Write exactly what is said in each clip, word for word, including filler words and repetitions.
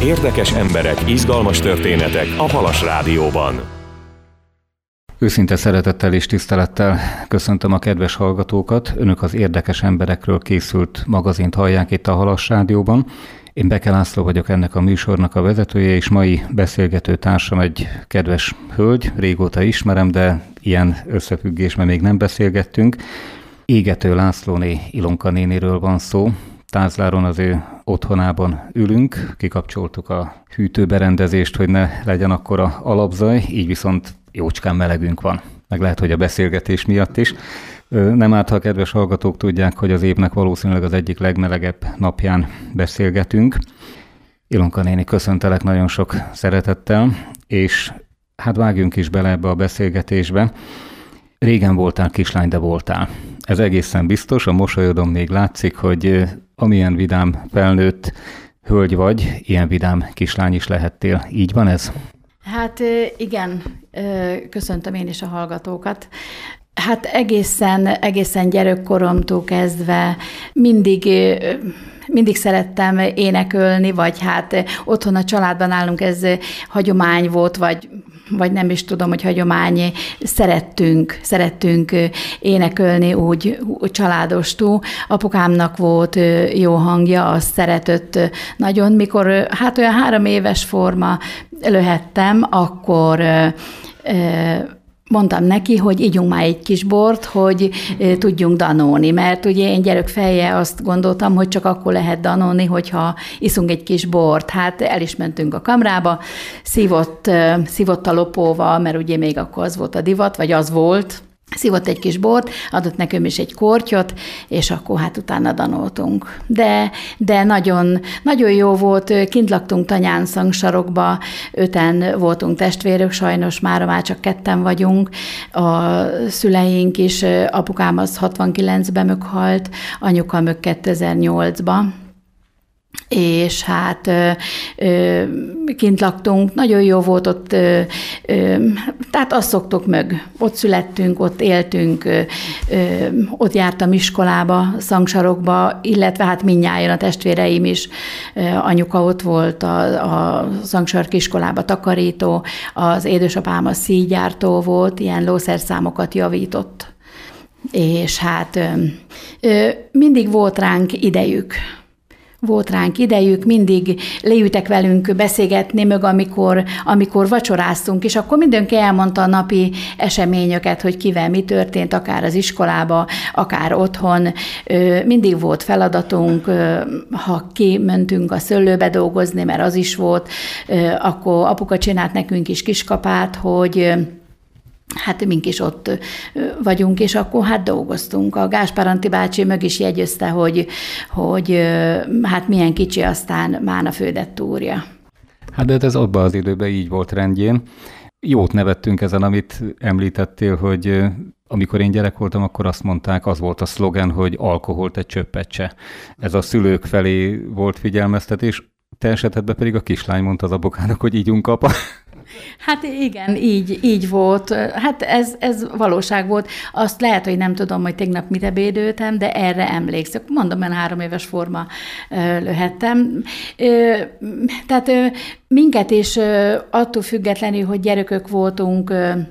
Érdekes emberek, izgalmas történetek a Halas Rádióban. Őszinte szeretettel és tisztelettel köszöntöm a kedves hallgatókat. Önök az Érdekes emberekről készült magazint hallják itt a Halas Rádióban. Én Beke László vagyok, ennek a műsornak a vezetője, és mai beszélgető társam egy kedves hölgy, régóta ismerem, de ilyen összefüggésben még nem beszélgettünk. Égető Lászlóné Ilonka néniről van szó. Tázláron az ő otthonában ülünk, kikapcsoltuk a hűtőberendezést, hogy ne legyen akkora alapzaj, így viszont jócskán melegünk van, meg lehet, hogy a beszélgetés miatt is. Nem árt, ha a kedves hallgatók tudják, hogy az évnek valószínűleg az egyik legmelegebb napján beszélgetünk. Ilonka néni, köszöntelek nagyon sok szeretettel, és hát vágjunk is bele ebbe a beszélgetésbe. Régen voltál kislány, de voltál. Ez egészen biztos, a mosolyodon még látszik, hogy amilyen vidám felnőtt hölgy vagy, ilyen vidám kislány is lehettél. Így van ez? Hát igen, köszöntöm én is a hallgatókat. Hát egészen, egészen gyerekkoromtól kezdve mindig, mindig szerettem énekelni, vagy hát otthon a családban nálunk ez hagyomány volt, vagy vagy nem is tudom, hogy hagyomány, szerettünk, szerettünk énekelni úgy, úgy családostól. Apukámnak volt jó hangja, azt szeretett nagyon. Mikor hát olyan három éves forma löhettem, akkor mondtam neki, hogy ígyunk már egy kis bort, hogy tudjunk danolni, mert ugye én gyerek feje azt gondoltam, hogy csak akkor lehet danolni, hogyha iszunk egy kis bort. Hát el is mentünk a kamrába, szívott, szívott a lopóval, mert ugye még akkor az volt a divat, vagy az volt, szívott egy kis bort, adott nekünk is egy kortyot, és akkor hát utána danoltunk. De, de nagyon, nagyon jó volt, kint laktunk Tanyán Szangsarokba, öten voltunk testvérök, sajnos mára már csak ketten vagyunk. A szüleink is, apukám az hatvankilencben meghalt, anyuka meg kétezer-nyolcban. És hát ö, ö, kint laktunk, nagyon jó volt ott, ö, ö, tehát azt szoktuk meg, ott születtünk, ott éltünk, ö, ö, ott jártam iskolába, Szangsarokba, illetve hát mindnyájan a testvéreim is, ö, anyuka ott volt a, a Szangsarki iskolába takarító, az édesapám a szígyártó volt, ilyen lószerszámokat javított, és hát ö, ö, mindig volt ránk idejük. Volt ránk idejük, mindig leültek velünk beszélgetni, meg amikor, amikor vacsoráztunk, és akkor mindenki elmondta a napi eseményeket, hogy kivel mi történt, akár az iskolába, akár otthon. Mindig volt feladatunk, ha kimentünk a szőlőbe dolgozni, mert az is volt, akkor apuka csinált nekünk is kiskapát, hogy hát mink is ott vagyunk, és akkor hát dolgoztunk. A Gáspár Antti bácsi meg is jegyezte, hogy, hogy hát milyen kicsi aztán már a fődett úrja. Hát de ez abban az időben így volt rendjén. Jót nevettünk ezen, amit említettél, hogy amikor én gyerek voltam, akkor azt mondták, az volt a szlogen, hogy alkoholt egy csöppet se. Ez a szülők felé volt figyelmeztetés, te esetedben pedig a kislány mondta az apukának, hogy ígyunk, apa. Hát igen, így, így volt. Hát ez, ez valóság volt. Azt lehet, hogy nem tudom, hogy tegnap mit ebédöltem, de erre emlékszek. Mondom, én három éves forma löhettem. Tehát minket is attól függetlenül, hogy gyerekök voltunk,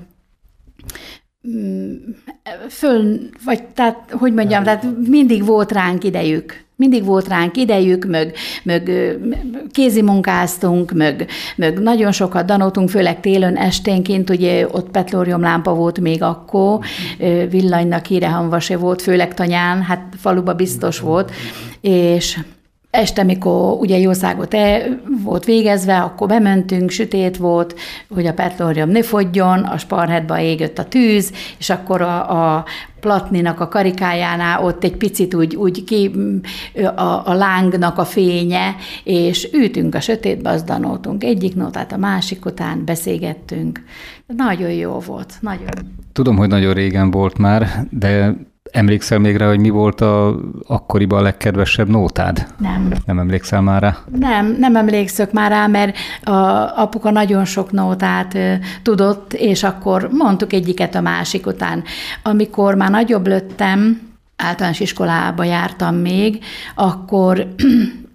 föl, vagy tehát, hogy mondjam, tehát mindig volt ránk idejük. Mindig volt ránk idejük, meg, meg kézimunkáztunk, meg, meg nagyon sokat danoltunk, főleg télen esténként, ugye ott petlóriumlámpa volt még akkor, villanynak hírehamva se volt, főleg Tanyán, hát faluba biztos volt, és este, mikor ugye jószágot el volt végezve, akkor bementünk, sötét volt, hogy a petlórium ne fogjon, a sparhetba égött a tűz, és akkor a, a platninak a karikájánál ott egy picit úgy, úgy ki a, a lángnak a fénye, és ültünk a sötétbe, azt danoltunk egyik nótát a másik után, beszélgettünk. Nagyon jó volt, nagyon. Tudom, hogy nagyon régen volt már, de emlékszel még rá, hogy mi volt a, akkoriban a legkedvesebb nótád? Nem. Nem emlékszel már rá? Nem, nem emlékszök már rá, mert a apuka nagyon sok nótát uh, tudott, és akkor mondtuk egyiket a másik után. Amikor már nagyobb lettem, általános iskolába jártam még, akkor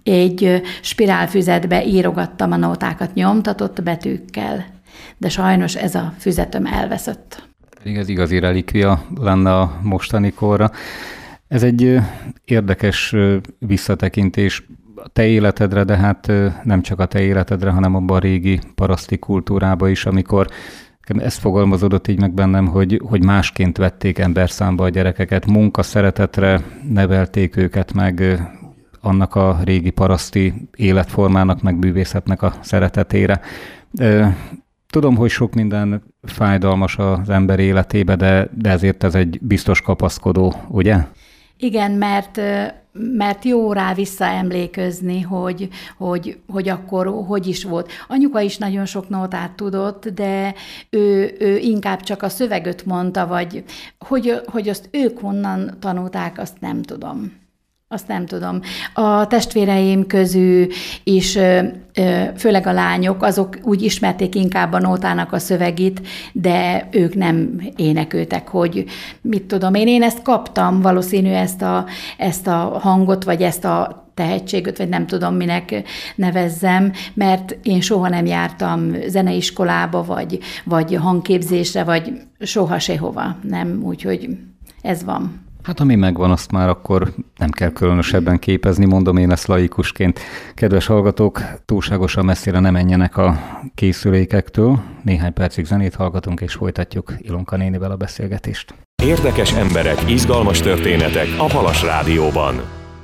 egy spirálfüzetbe írogattam a nótákat nyomtatott betűkkel, de sajnos ez a füzetem elveszett. Ez igazi relikvia lenne a mostani korra. Ez egy érdekes visszatekintés a te életedre, de hát nem csak a te életedre, hanem abban a régi paraszti kultúrába is, amikor ez fogalmazódott így meg bennem, hogy, hogy másként vették emberszámba a gyerekeket, munka szeretetre nevelték őket meg, annak a régi paraszti életformának, meg művészetnek a szeretetére. Tudom, hogy sok minden fájdalmas az ember életébe, de, de ezért ez egy biztos kapaszkodó, ugye? Igen, mert, mert jó rá visszaemlékezni, hogy, hogy, hogy akkor hogy is volt. Anyuka is nagyon sok nótát tudott, de ő, ő inkább csak a szöveget mondta, vagy hogy, hogy azt ők honnan tanulták, azt nem tudom. Azt nem tudom. A testvéreim közül is, főleg a lányok, azok úgy ismerték inkább a nótának a szövegét, de ők nem énekeltek, hogy mit tudom én. Én ezt kaptam, valószínű ezt a, ezt a hangot, vagy ezt a tehetséget, vagy nem tudom, minek nevezzem, mert én soha nem jártam zeneiskolába, vagy, vagy hangképzésre, vagy soha sehova. Nem, úgyhogy ez van. Hát ami megvan, azt már akkor nem kell különösebben képezni, mondom én ezt laikusként. Kedves hallgatók, túlságosan messzire ne menjenek a készülékektől. Néhány percig zenét hallgatunk, és folytatjuk Ilonka nénivel a beszélgetést. Érdekes emberek, izgalmas történetek a Halas Rádióban.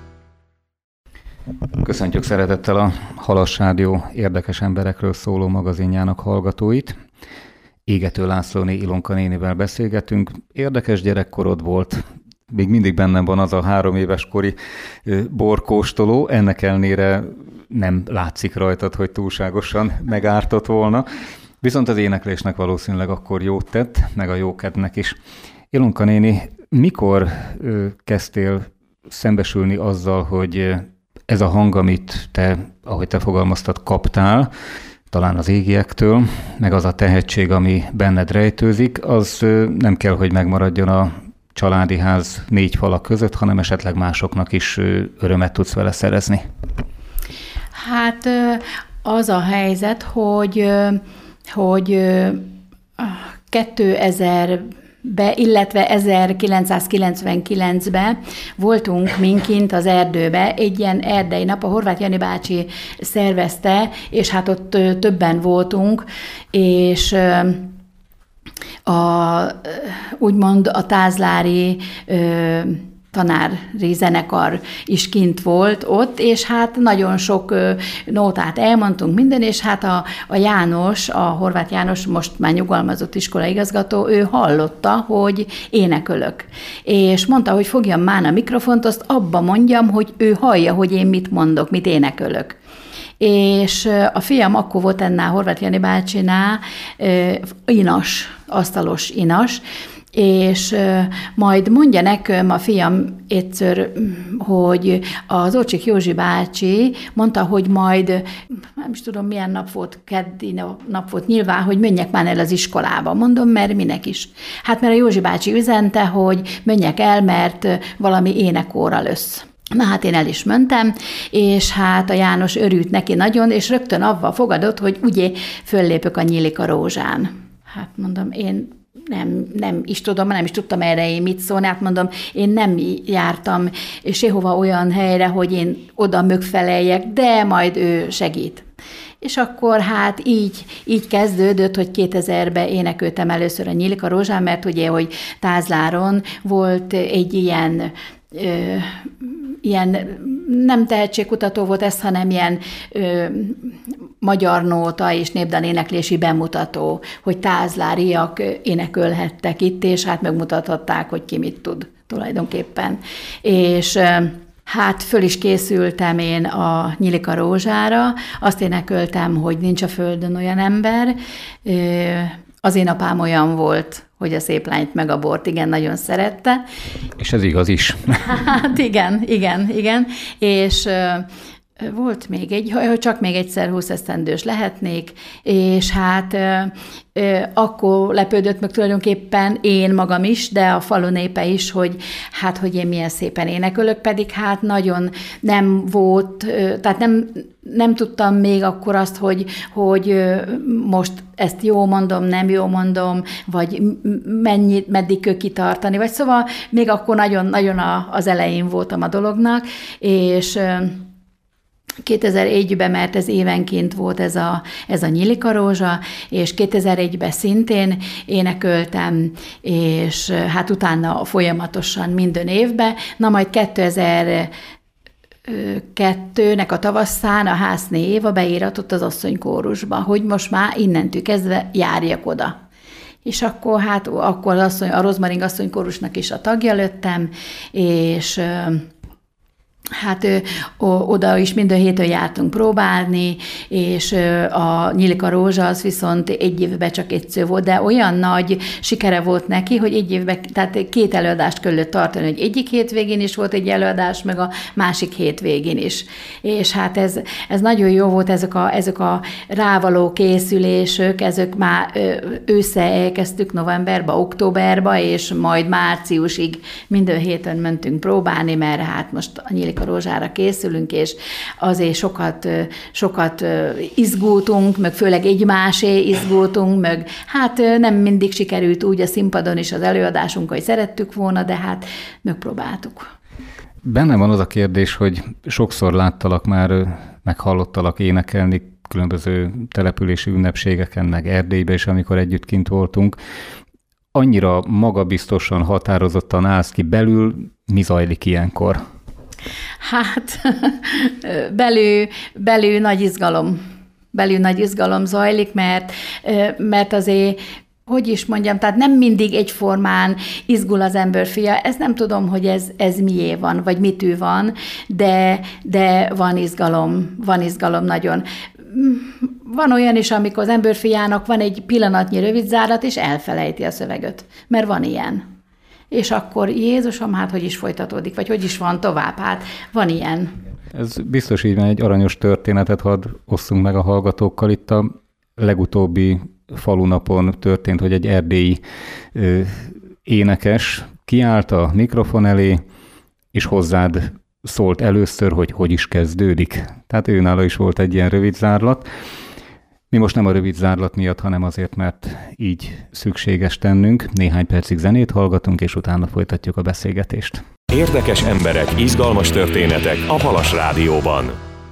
Köszöntjük szeretettel a Halas Rádió érdekes emberekről szóló magazinjának hallgatóit. Égető Lászlóné Ilonka nénivel beszélgetünk. Érdekes gyerekkorod volt. Még mindig bennem van az a három éves kori borkóstoló, ennek ellenére nem látszik rajtad, hogy túlságosan megártott volna. Viszont az éneklésnek valószínűleg akkor jót tett, meg a jókednek is. Ilonka néni, mikor kezdtél szembesülni azzal, hogy ez a hang, amit te, ahogy te fogalmaztad, kaptál, talán az égiektől, meg az a tehetség, ami benned rejtőzik, az nem kell, hogy megmaradjon a családi ház négy falak között, hanem esetleg másoknak is örömet tudsz vele szerezni. Hát az a helyzet, hogy, hogy kétezerbe, illetve ezerkilencszázkilencvenkilencben voltunk minkint az erdőbe, egy ilyen erdei nap, a Horváth Jani bácsi szervezte, és hát ott többen voltunk, és a, úgymond a tázlári ö, tanári zenekar is kint volt ott, és hát nagyon sok ö, nótát elmondtunk minden, és hát a, a János, a Horváth János, most már nyugalmazott iskolaigazgató, ő hallotta, hogy énekelök. És mondta, hogy fogjam már a mikrofont, azt abba mondjam, hogy ő hallja, hogy én mit mondok, mit énekelök. És a fiam akkor volt ennél Horváth Jani bácsinál inas, asztalos inas, és majd mondja nekem a fiam egyszer, hogy az Ócsik Józsi bácsi mondta, hogy majd, nem is tudom milyen nap volt, keddi nap volt nyilván, hogy menjek már el az iskolába. Mondom, mert minek is. Hát mert a Józsi bácsi üzente, hogy menjek el, mert valami énekóra lesz. Na hát én el is mentem, és hát a János örült neki nagyon, és rögtön avval fogadott, hogy ugye föllépök a Nyílik a rózsán. Hát mondom, én nem, nem is tudom, nem is tudtam erre én mit szólni, hát mondom, én nem jártam sehova olyan helyre, hogy én oda mögfeleljek, de majd ő segít. És akkor hát így, így kezdődött, hogy kétezerben énekeltem először a Nyílik a rózsán, mert ugye, hogy Tázláron volt egy ilyen ö, ilyen nem tehetségkutató volt ez, hanem ilyen ö, magyar nóta és népdal éneklési bemutató, hogy tázláriak énekelhettek itt, és hát megmutathatták, hogy ki mit tud tulajdonképpen. És ö, hát föl is készültem én a Nyílik a rózsára, azt énekeltem, hogy nincs a földön olyan ember. Ö, az én apám olyan volt, hogy a szép lányt meg a bort, igen, nagyon szerette. És ez igaz is. Hát igen, igen, igen. És Volt még egy, hogy csak még egyszer húsz esztendős lehetnék, és hát ö, ö, akkor lepődött meg tulajdonképpen én magam is, de a falu népe is, hogy hát, hogy én milyen szépen énekelök, pedig hát nagyon nem volt, ö, tehát nem, nem tudtam még akkor azt, hogy, hogy ö, most ezt jó mondom, nem jó mondom, vagy mennyit, meddig kell kitartani, vagy szóval még akkor nagyon-nagyon az elején voltam a dolognak, és ö, kétezer-egyben, mert ez évenként volt ez a, ez a Nyilikarózsa, és kétezer-egyben szintén énekeltem, és hát utána folyamatosan minden évben. Na majd kétezer-kettőnek a tavasszán a Hászné Éva beíratott az asszonykórusba, hogy most már innentől kezdve járjak oda. És akkor hát akkor az asszony, a Rozmaring asszonykórusnak is a tagja lettem, és hát ö, oda is minden héten jártunk próbálni, és ö, a Nyilikarózsa az viszont egy évben csak egyszer volt, de olyan nagy sikere volt neki, hogy egy évben, tehát két előadást kellett tartani, hogy egyik hétvégén is volt egy előadás, meg a másik hétvégén is. És hát ez, ez nagyon jó volt, ezek a, ezek a rávaló készülések, ezek már ősszel elkezdtük novemberbe, októberbe, és majd márciusig minden héten mentünk próbálni, mert hát most a Nyilikarózsára készülünk, és azért sokat, sokat izgultunk, meg főleg egymásé izgultunk, meg hát nem mindig sikerült úgy a színpadon is az előadásunk, hogy szerettük volna, de hát megpróbáltuk. Bennem van az a kérdés, hogy sokszor láttalak már, meghallottalak énekelni különböző települési ünnepségeken, meg Erdélyben is, amikor együtt kint voltunk. Annyira magabiztosan, határozottan állsz ki belül, mi zajlik ilyenkor? Hát belül, belül nagy izgalom. Belül nagy izgalom zajlik, mert, mert azért, hogy is mondjam, tehát nem mindig egyformán izgul az ember fia. Ezt nem tudom, hogy ez, ez mié van, vagy mitű van, de, de van izgalom, van izgalom nagyon. Van olyan is, amikor az ember fiának van egy pillanatnyi rövidzárlat, és elfelejti a szöveget, mert van ilyen. És akkor Jézusom, hát hogy is folytatódik, vagy hogy is van tovább, hát van ilyen. Ez biztos így van, egy aranyos történetet hadd osszunk meg a hallgatókkal. Itt a legutóbbi falunapon történt, hogy egy erdélyi ö, énekes kiállt a mikrofon elé, és hozzád szólt először, hogy hogy is kezdődik. Tehát őnála is volt egy ilyen rövid zárlat. Mi most nem a rövid zárlat miatt, hanem azért, mert így szükséges tennünk. Néhány percig zenét hallgatunk, és utána folytatjuk a beszélgetést. Érdekes emberek, izgalmas történetek a Halas Rádióban.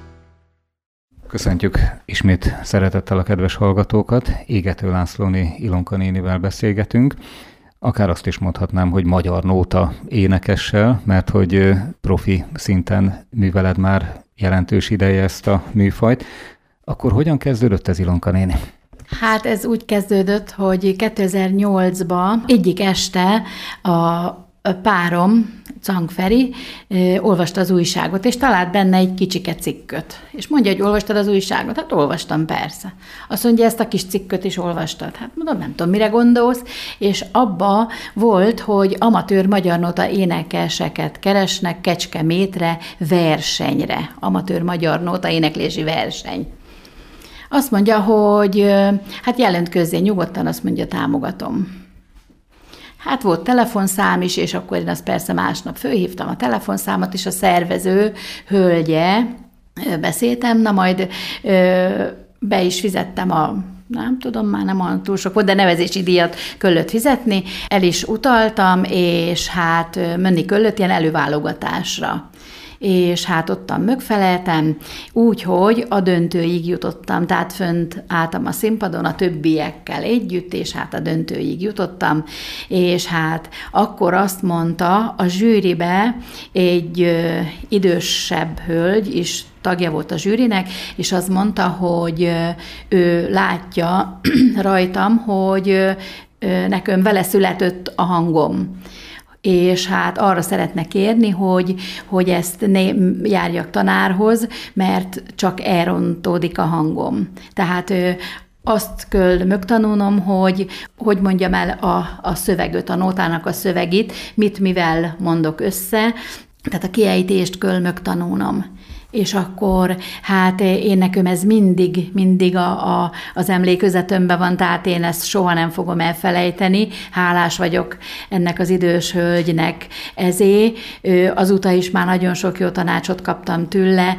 Köszöntjük ismét szeretettel a kedves hallgatókat. Égető Lászlóné Ilonka nénivel beszélgetünk. Akár azt is mondhatnám, hogy magyar nóta énekessel, mert hogy profi szinten műveled már jelentős ideje ezt a műfajt. Akkor hogyan kezdődött ez, Ilonka néni? Hát ez úgy kezdődött, hogy kétezer-nyolcban egyik este a párom, Cang Feri, olvasta az újságot, és talált benne egy kicsike cikköt. És mondja, hogy olvastad az újságot? Hát olvastam, persze. Azt mondja, ezt a kis cikköt is olvastad. Hát mondom, nem tudom, mire gondolsz. És abba volt, hogy amatőr magyar nóta énekeseket keresnek Kecskemétre versenyre. Amatőr magyar nóta éneklési verseny. Azt mondja, hogy hát jelentkezzél nyugodtan, azt mondja, támogatom. Hát volt telefonszám is, és akkor én azt persze másnap fölhívtam a telefonszámot, és a szervező hölgye beszéltem, na majd be is fizettem a, nem tudom, már nem olyan túl sok volt, de nevezési díjat kellett fizetni, el is utaltam, és hát menni kellett ilyen előválogatásra. És hát ottan megfeleltem, úgyhogy a döntőig jutottam, tehát fönt álltam a színpadon a többiekkel együtt, és hát a döntőig jutottam, és hát akkor azt mondta a zsűribe egy ö, idősebb hölgy is, tagja volt a zsűrinek, és azt mondta, hogy ő látja rajtam, hogy nekem vele született a hangom. És hát arra szeretne kérni, hogy, hogy ezt ne járjak tanárhoz, mert csak elrontódik a hangom. Tehát azt kell megtanulnom, hogy hogy mondjam el a, a szöveget, a nótának a szövegét, mit mivel mondok össze, tehát a kiejtést kell megtanulnom. és akkor hát én nekem ez mindig, mindig a, a, az emlékezetemben van, tehát én ezt soha nem fogom elfelejteni. Hálás vagyok ennek az idős hölgynek ezé. Azóta is már nagyon sok jó tanácsot kaptam tőle,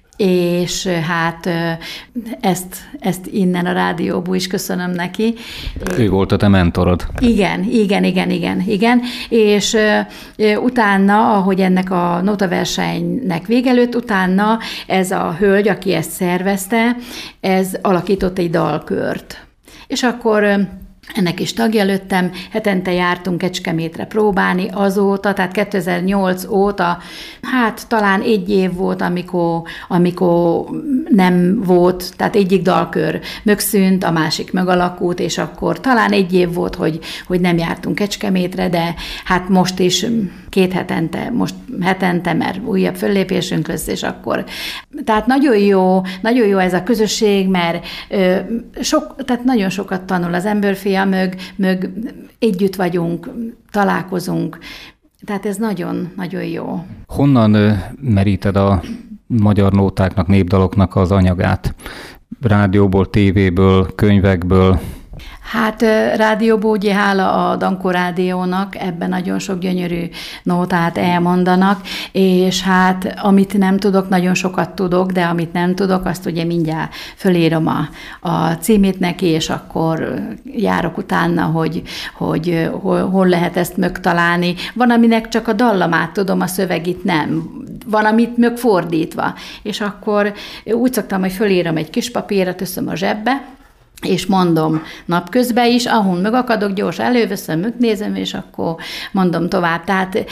és hát ezt, ezt innen a rádióból is köszönöm neki. Ő volt a te mentorod. Igen, igen, igen, igen, igen. És utána, ahogy ennek a notaversenynek végelőtt, utána ez a hölgy, aki ezt szervezte, ez alakított egy dalkört. És akkor ennek is tagja lettem, hetente jártunk Kecskemétre próbálni azóta, tehát kétezer-nyolc óta, hát talán egy év volt, amikor, amikor nem volt, tehát egyik dalkör megszűnt, a másik megalakult, és akkor talán egy év volt, hogy, hogy nem jártunk Kecskemétre, de hát most is két hetente, most hetente, mert újabb föllépésünk lesz, és akkor. Tehát nagyon jó, nagyon jó ez a közösség, mert ö, sok, tehát nagyon sokat tanul az emberfia, mög, mög együtt vagyunk, találkozunk, tehát ez nagyon-nagyon jó. Honnan ö, meríted a magyar nótáknak, népdaloknak az anyagát? Rádióból, tévéből, könyvekből? Hát rádióból, ugye hála a Dankó Rádiónak, ebben nagyon sok gyönyörű nótát elmondanak, és hát amit nem tudok, nagyon sokat tudok, de amit nem tudok, azt ugye mindjárt fölírom a, a címét neki, és akkor járok utána, hogy, hogy hol, hol lehet ezt megtalálni. Van, aminek csak a dallamát tudom, a szövegit nem. Van, amit megfordítva. És akkor úgy szoktam, hogy fölírom egy kis papírra, teszem a zsebbe, és mondom napközben is, ahol megakadok, gyors előveszem, megnézem, és akkor mondom tovább. Tehát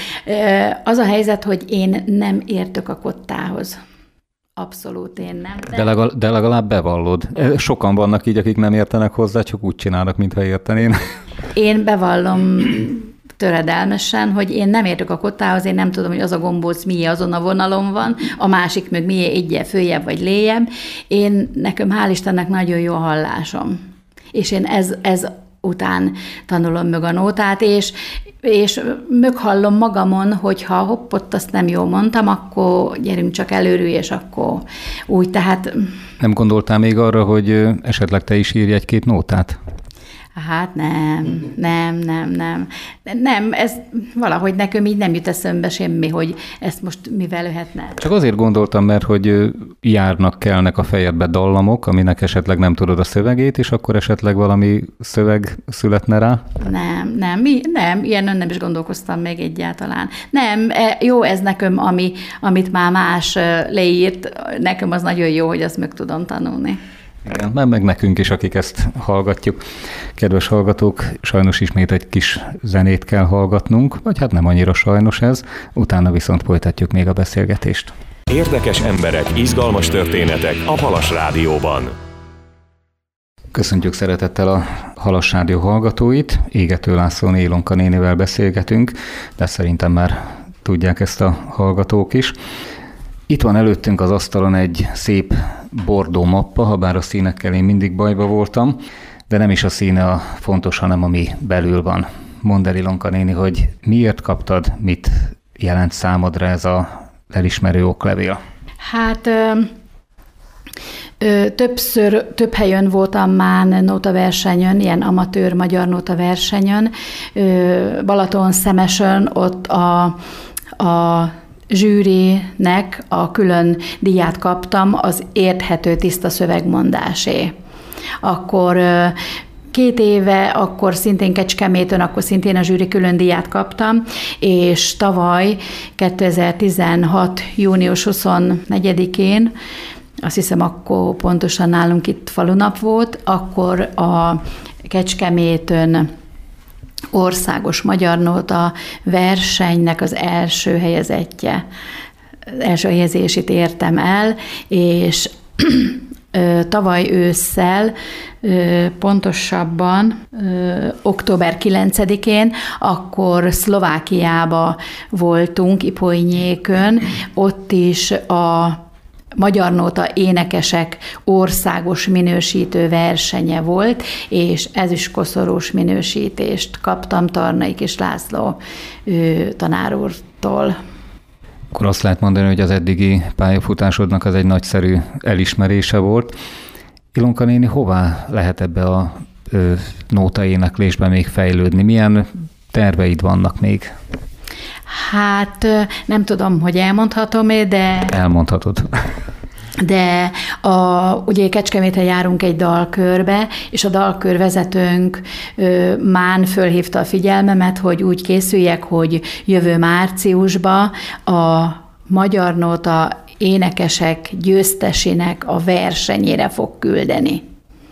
az a helyzet, hogy én nem értök a kottához. Abszolút én nem. De, de, legalább, de legalább bevallod. Sokan vannak így, akik nem értenek hozzá, csak úgy csinálnak, mintha értenén. Én bevallom töredelmesen, hogy én nem értek a kottához, én nem tudom, hogy az a gombóc milyen azon a vonalon van, a másik meg milyen egyel följebb vagy léjebb. Én, nekem hál' Istennek nagyon jó a hallásom. És én ez, ez után tanulom meg a nótát, és, és meghallom magamon, hogyha hopp, ott azt nem jól mondtam, akkor gyerünk csak előről, és akkor úgy, tehát... Nem gondoltál még arra, hogy esetleg te is írj egy-két nótát? Hát nem, nem, nem, nem. Nem, ez valahogy nekem így nem jut eszembe semmi, hogy ezt most mivel lehetne. Csak azért gondoltam, mert hogy járnak, kelnek a fejedbe dallamok, aminek esetleg nem tudod a szövegét, és akkor esetleg valami szöveg születne rá? Nem, nem, nem, ilyen nem is gondolkoztam még egyáltalán. Nem, jó ez nekem, ami, amit már más leírt, nekem az nagyon jó, hogy azt meg tudom tanulni. Igen, mert meg nekünk is, akik ezt hallgatjuk. Kedves hallgatók, sajnos ismét egy kis zenét kell hallgatnunk, vagy hát nem annyira sajnos ez, utána viszont folytatjuk még a beszélgetést. Érdekes emberek, izgalmas történetek a Halas Rádióban. Köszöntjük szeretettel a Halas Rádió hallgatóit. Égető László Ilonka nénivel beszélgetünk, de szerintem már tudják ezt a hallgatók is. Itt van előttünk az asztalon egy szép bordó mappa, ha bár a színekkel én mindig bajba voltam, de nem is a színe a fontos, hanem ami belül van. Mondd el, Ilonka néni, hogy miért kaptad, mit jelent számodra ez a elismerő oklevél? Hát ö, ö, többször, több helyen voltam már nótaversenyön, ilyen amatőr magyar nótaversenyön, ö, Balaton, Szemesön, ott a, a zsűrinek a külön díját kaptam az érthető tiszta szövegmondásé. Akkor két éve, akkor szintén Kecskeméten, akkor szintén a zsűri külön díját kaptam, és tavaly kétezer-tizenhat. június huszonnegyedikén, azt hiszem akkor pontosan nálunk itt falunap volt, akkor a Kecskeméten országos magyar nóta versenynek az első helyezettje, az első helyezését értem el, és tavaly ősszel, pontosabban október kilencedikén, akkor Szlovákiába voltunk, Ipolynyékön, ott is a magyar nóta énekesek országos minősítő versenye volt, és ezüstkoszorús minősítést kaptam Tarnai Kis László tanár úrtól. Akkor azt lehet mondani, hogy az eddigi pályafutásodnak az egy nagyszerű elismerése volt. Ilonka néni, hová lehet ebbe a ö, nótaéneklésbe még fejlődni? Milyen terveid vannak még? Hát nem tudom, hogy elmondhatom-e, de... Elmondhatod. De a, ugye Kecskeméten járunk egy dalkörbe, és a dalkörvezetőnk ö, Mán fölhívta a figyelmemet, hogy úgy készüljek, hogy jövő márciusban a Magyar Nóta énekesek győztesének a versenyére fog küldeni.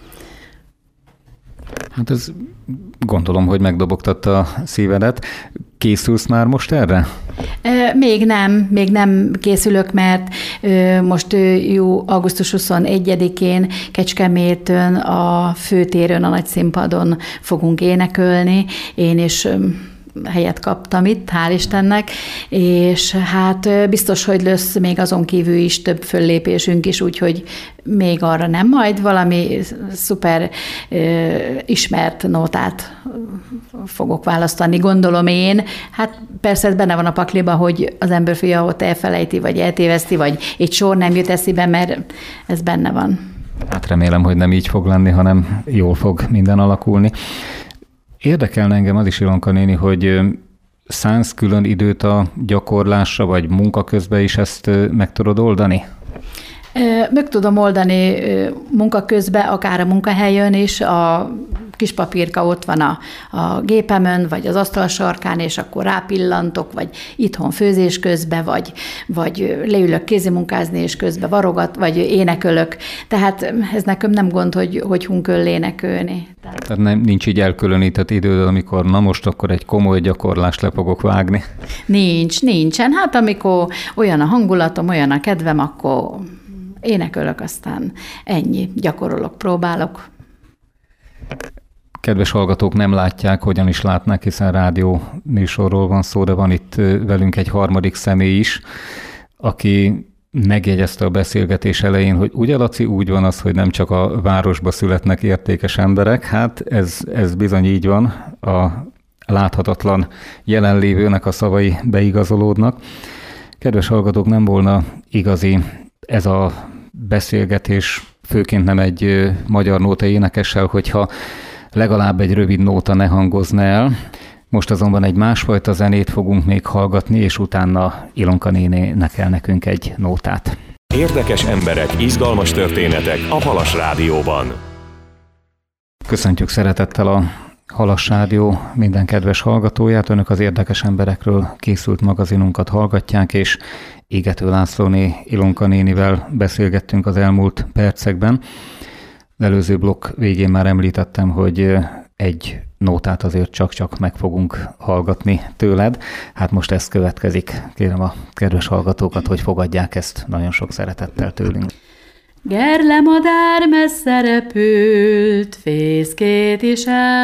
Hát ez gondolom, hogy megdobogtatta a szívedet. Készülsz már most erre? Még nem, még nem készülök, mert most jó augusztus huszonegyedikén Kecskemétön a főtéren, a nagy színpadon fogunk énekelni. Én is helyet kaptam itt, hál' Istennek, és hát biztos, hogy lesz még azon kívül is több föllépésünk is, úgyhogy még arra nem, majd valami szuper ö, ismert nótát fogok választani, gondolom én. Hát persze ez benne van a pakliba, hogy az ember fia ott elfelejti, vagy eltéveszti, vagy egy sor nem jut eszébe, mert ez benne van. Hát remélem, hogy nem így fog lenni, hanem jól fog minden alakulni. Érdekelne engem az is, Ilonka néni, hogy szánsz külön időt a gyakorlásra, vagy munka közben is ezt meg tudod oldani? Meg tudom oldani munka közben, akár a munkahelyen is, a kis papírka ott van a, a gépemön, vagy az asztal sarkán, és akkor rápillantok, vagy itthon főzés közben, vagy, vagy leülök kézimunkázni, és közben varogat, vagy énekölök. Tehát ez nekem nem gond, hogy, hogy hunköl énekölni. Tehát, Tehát nem, nincs így elkülönített időd, amikor na most akkor egy komoly gyakorlást le fogok vágni? Nincs, nincsen. Hát amikor olyan a hangulatom, olyan a kedvem, akkor énekölök, aztán ennyi. Gyakorolok, próbálok. Kedves hallgatók nem látják, hogyan is látnák, hiszen rádió műsorról van szó, de van itt velünk egy harmadik személy is, aki megjegyezte a beszélgetés elején, hogy ugye, Laci, úgy van az, hogy nem csak a városba születnek értékes emberek, hát ez, ez bizony így van, a láthatatlan jelenlévőnek a szavai beigazolódnak. Kedves hallgatók, nem volna igazi ez a beszélgetés, főként nem egy magyar nóta énekessel, hogyha legalább egy rövid nóta ne hangozna el. Most azonban egy másfajta zenét fogunk még hallgatni, és utána Ilonka néni énekel nekünk egy nótát. Érdekes emberek, izgalmas történetek a Halas Rádióban. Köszöntjük szeretettel a Halas Rádió minden kedves hallgatóját. Önök az Érdekes emberekről készült magazinunkat hallgatják, és Égető Lászlóné Ilonka nénivel beszélgettünk az elmúlt percekben. Az előző blokk végén már említettem, hogy egy nótát azért csak-csak meg fogunk hallgatni tőled. Hát most ez következik. Kérem a kedves hallgatókat, hogy fogadják ezt nagyon sok szeretettel tőlünk. Gerlemadár messze repült, fészkét is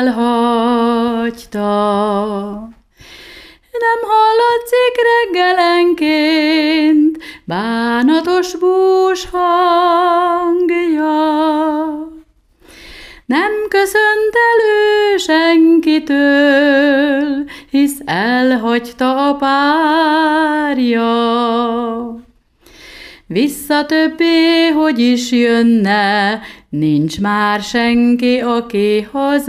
elhagyta. Nem hallatszik reggelenként bánatos bús hangja. Nem köszönt elő senkitől, hisz elhagyta a párja. Vissza többé, hogy is jönne, nincs már senki, aki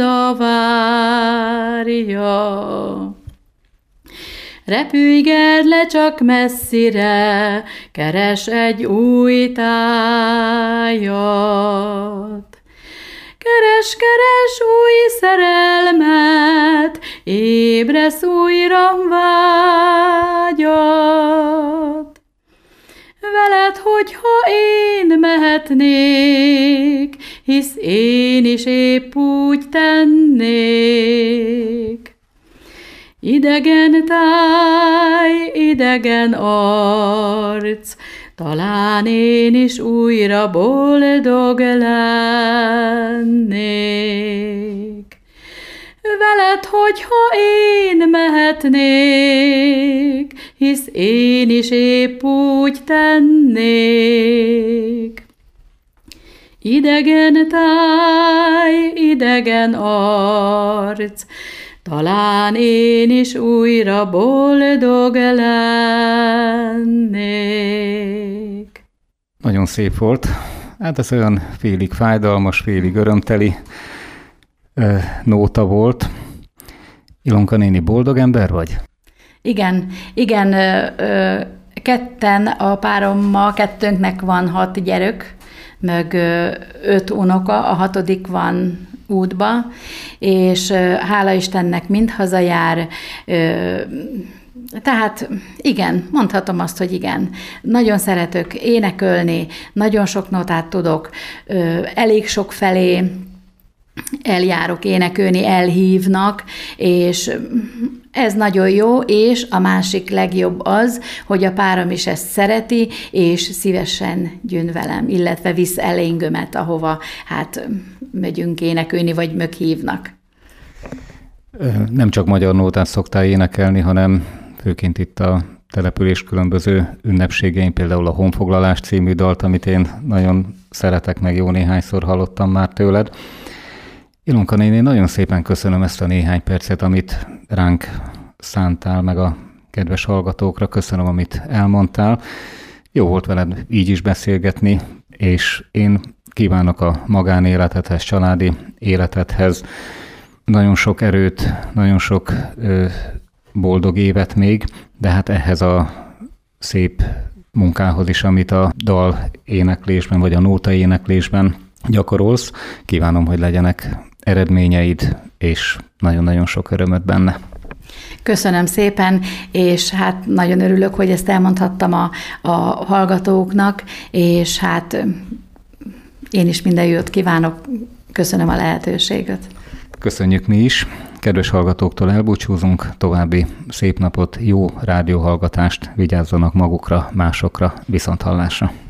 hazavárja. Repülj, Gerle, csak messzire, keres egy új tájat. Keres, keres új szerelmet, ébresz újra vágyat. Veled, hogyha én mehetnék, hisz én is épp úgy tennék. Idegen táj, idegen arc, talán én is újra boldog lennék. Veled, hogyha én mehetnék, hisz én is épp úgy tennék. Idegen táj, idegen arc, talán én is újra boldog lennék. Nagyon szép volt. Hát ez olyan félig fájdalmas, félig örömteli ö, nóta volt. Ilonka néni, boldog ember vagy? Igen, igen, ö, ö, ketten a párommal, kettőnknek van hat gyerek, meg ö, öt unoka, a hatodik van útba, és ö, hála Istennek mind hazajár, ö, tehát igen, mondhatom azt, hogy igen. Nagyon szeretök énekelni, nagyon sok notát tudok, ö, elég sok felé eljárok énekelni, elhívnak, és ez nagyon jó, és a másik legjobb az, hogy a párom is ezt szereti, és szívesen jön velem, illetve visz el engömet, ahova hát megyünk énekelni, vagy meghívnak. Nem csak magyar nótát szoktál énekelni, hanem főként itt a település különböző ünnepségein, például a Honfoglalás című dalt, amit én nagyon szeretek, meg jó néhányszor hallottam már tőled. Ilonka néni, nagyon szépen köszönöm ezt a néhány percet, amit ránk szántál, meg a kedves hallgatókra. Köszönöm, amit elmondtál. Jó volt veled így is beszélgetni, és én kívánok a magánéletedhez, családi életedhez nagyon sok erőt, nagyon sok ö, boldog évet még, de hát ehhez a szép munkához is, amit a dal éneklésben, vagy a nóta éneklésben gyakorolsz. Kívánom, hogy legyenek eredményeid, és nagyon-nagyon sok örömöt benne. Köszönöm szépen, és hát nagyon örülök, hogy ezt elmondhattam a, a hallgatóknak, és hát én is minden jót kívánok. Köszönöm a lehetőséget. Köszönjük mi is. Kedves hallgatóktól elbúcsúzunk, további szép napot, jó rádióhallgatást, vigyázzanak magukra, másokra, viszonthallásra.